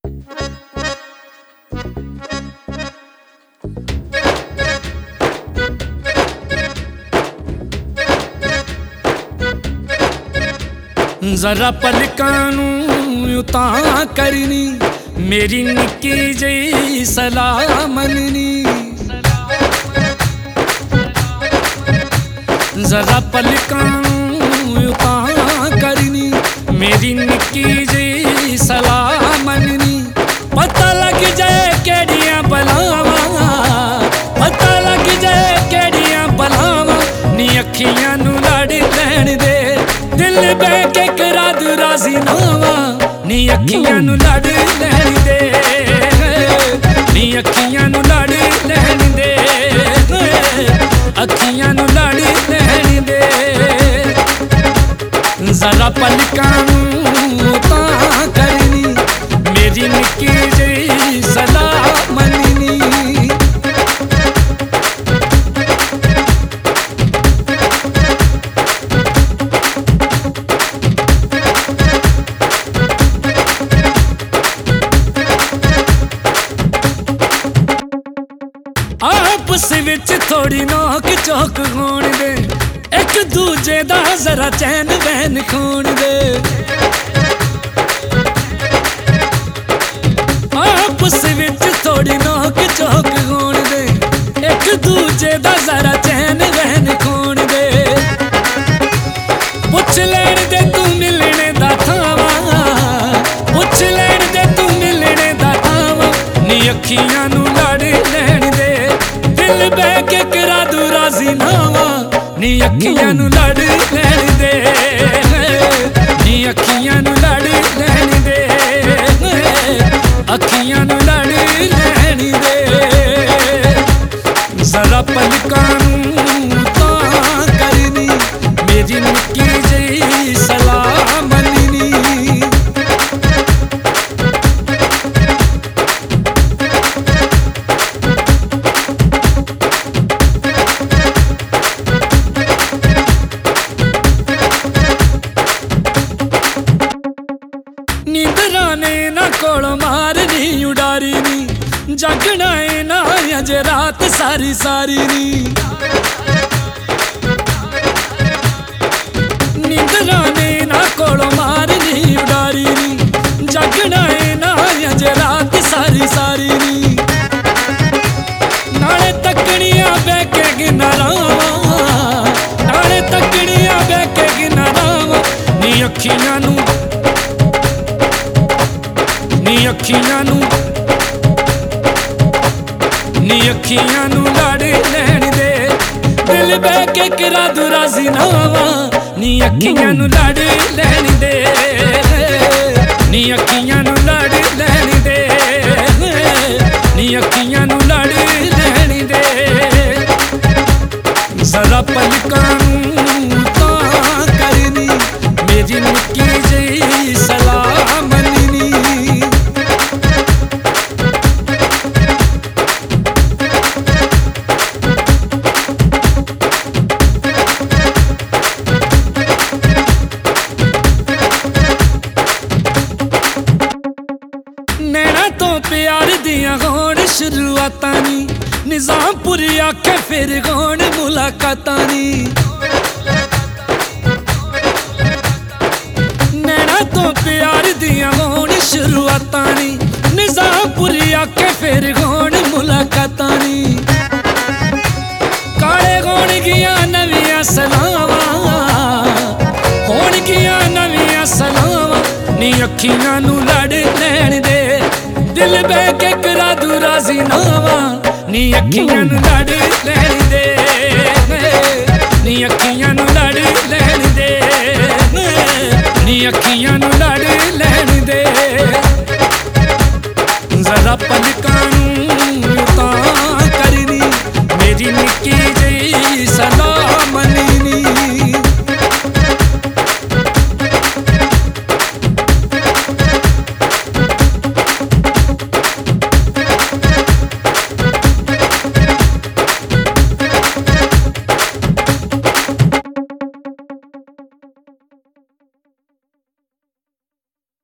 जरा पलकानू उतां करनी मेरी निक्की जई सलाह मननी। जरा पलकानू उतां करनी मेरी निक्की जई सलाह मननी। पता लग जाए केड़ियां बलावां, पता लग जाए केड़ियां बलावां, नी अखियां नू लड़ लैण दे दिल बह के करा दू राजी नावा। नी अखियां नू लड़ लैण दे, नी अखियां नू लड़ लैण दे, अखियां नू लड़ लैण दे। जरा पलकां नू तां करनी मेरी निक्की जई सलाह मननी। आपस विच थोड़ी नोक चोक होण दे, एक दूजे दा जरा चैन बैन खोण दे। आपस विच थोड़ी नोक चोक होण दे, एक दूजे दा जरा चैन बैन खोण दे। पुछ लैण दे तू मिलने दा थावा, पुछ लैण दे तू मिलने दा थावा। नी अखियां नू लड़ लैण दे दिल बह के करा दू राजी नावा। नी अखियां नू लड़ लैण दे, नी अखियां नू लड़ लैण दे, अखियां नू लड़ लैण दे। जरा पलकां नू तां करनी मेरी निक्की जई सलाह मननी। नींदरां ने ना कोल मारनी उडारी नी, जागना है ना अज रात सारी सारी नी। नींदरां ने ना कोल मारनी उडारी नी, जागना है ना अज रात सारी सारी नी। नाले तकड़ियां बह के गिना रावां, नाले तकड़ियां बह के गिना रावां। नी अखियां नू, नी अखियां नू, नी अखियां नू लड़ लैण दे दिल बह के करा दू राजी नावा। नी अखियां नू लड़ लैण दे, नी अखियां नू लड़ लैण दे, नी अखियां नू लड़ लैण दे। जरा पलकां नू तां करनी मेरी निक्की जई सलाह मननी। नैना तो प्यार दियां होण शुरुआतां नी, निजामपुरी आखे फिर होण मुलाकातां नी। नैना तो प्यार दियां होण शुरुआतां नी, निजामपुरी आखे फिर होण मुलाकातां नी। काले होण गियां नवियां सलावां, होण गियां नवियां सलावां। नी अखियां नू लड़ लैण दे दिल बह के करा दू राजी नावा। नी अखियां नू लड़ लैण दे, नी अखियां नू लड़ लैण दे, नी अखियां नू लड़ लैण